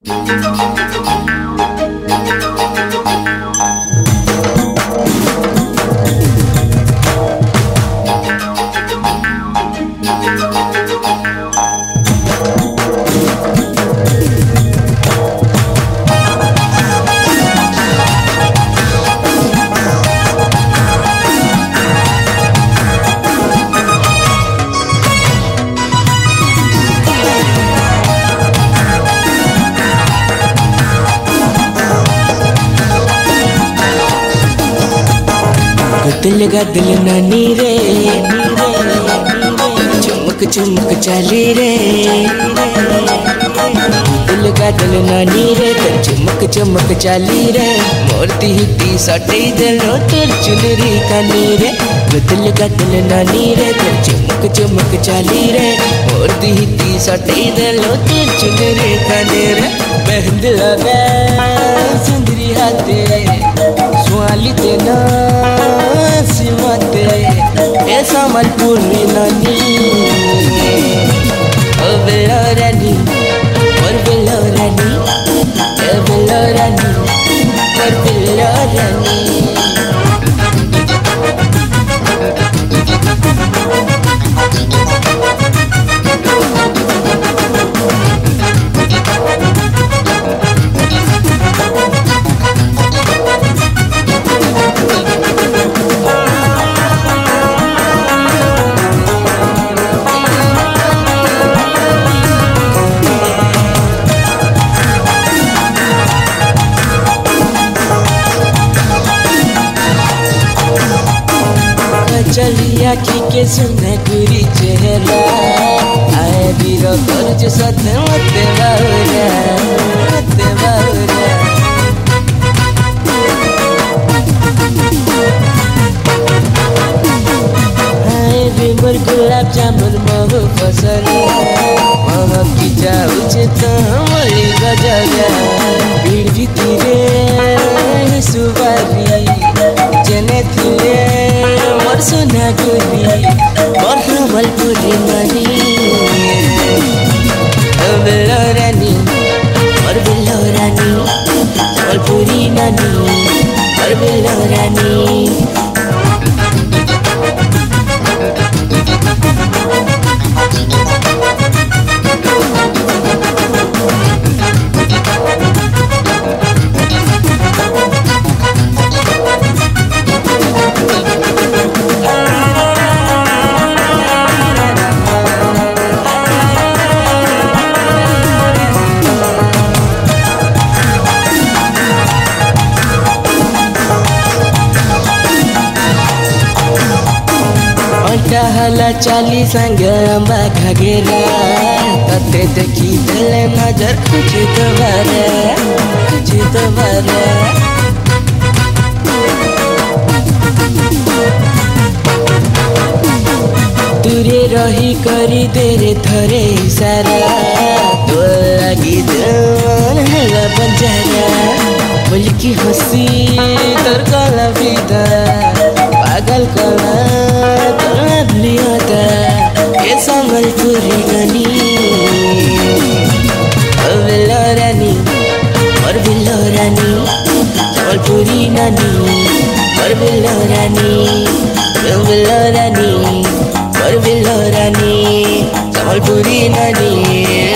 दिल का दिल नानी रे, चुमक चुमक चाली रे। दिल का दिल नानी रे, चुमक चुमक चाली रे। मोरती हिटी सटे दिलो तोर चुनरी कानी रे। दिल का दिल नानी रे, चुमक चुमक चाली रे। मोरती हिटी सटे दिलो तोर चुनरी कानी रे। मेहंदी लगा सुंदरी हाथे स्वाली तेना सिमते ऐसा मलपुरी नानी ओ बेलो रानी और बेलो रानी ए बेलो रानी और बेलो रानी। चलिया की के सुना गुरी चेहरा आए बीरो कर्ज सत मते बाउरा मते बाउरा। आए बिमर गुलाब जामुन महु फसल महक की जाऊचे तो मली गजरा। भीड़ भितरे सुबारी जने थिले मोर सोना गुरी मोर मलपुरी नानी ओ बेलो रानी मोर बेलो रानी मलपुरी नानी मोर बेलो रानी। हला चाली संग अम्बा घगेरा तते देखी दिल नजर कुछ दोबारा कुछ दोबारा। दूरे रही करी देरे थरे इशारा तो लगी दिल हला बंजारा। बोल की हंसी तोर कला विदा पागल कला ये संबलपुरी गानी ओ बेलो रानी और बेलो रानी संबलपुरी नानी और बेलो रानी ओ बेलो रानी और बेलो रानी संबलपुरी नानी।